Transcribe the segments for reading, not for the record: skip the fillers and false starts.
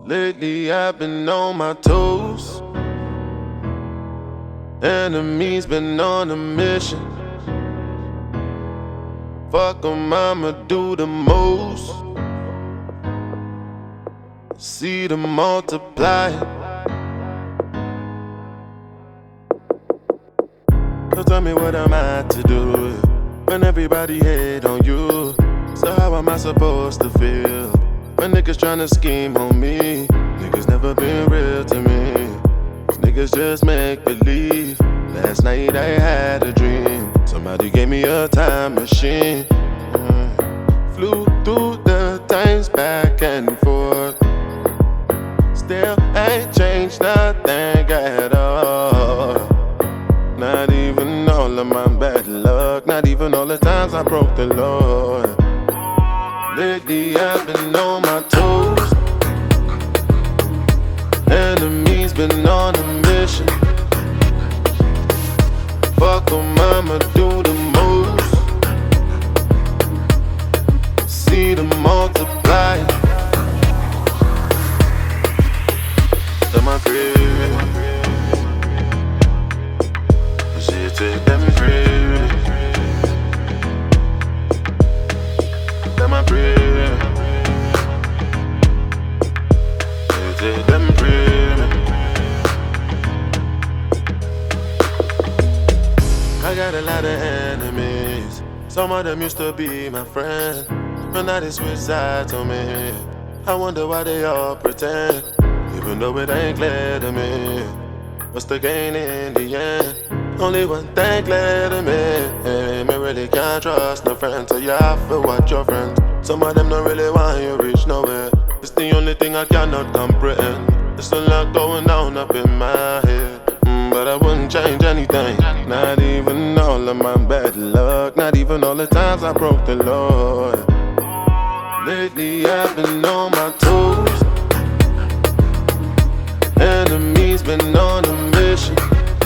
Lately I've been on my toes. Enemies been on a mission. Fuck 'em, I'ma do the most. See them multiply. So tell me what am I to do when everybody hate on you? So how am I supposed to feel when niggas tryna scheme on me? Niggas never been real to me. These niggas just make believe. Last night I had a dream. Somebody gave me a time machine. Flew through the times back and forth. Still ain't changed nothing at all. Not even all of my bad luck. Not even all the times I broke the Lord. Lately I've been on my toes. Enemies been on a mission. Fuck 'em, I'ma do the most. See them multiply. To my crib, shit take them free. To my crib, shit take them free. I got a lot of enemies. Some of them used to be my friends, but now they switch sides on me. I wonder why they all pretend, even though it ain't clear to me. What's the gain in the end? Only one thing clear to me. Me really can't trust no friends, so you have to watch your friends. Some of them don't really want you reach nowhere. It's the only thing I cannot comprehend. There's a lot going on up in my head, but I wouldn't change anything. Not even all of my bad luck. Not even all the times I broke the Lord. Lately I've been on my toes. Enemies been on a mission.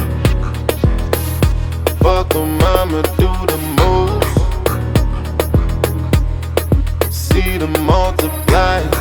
Fuck 'em, I'ma do the most. See them multiply.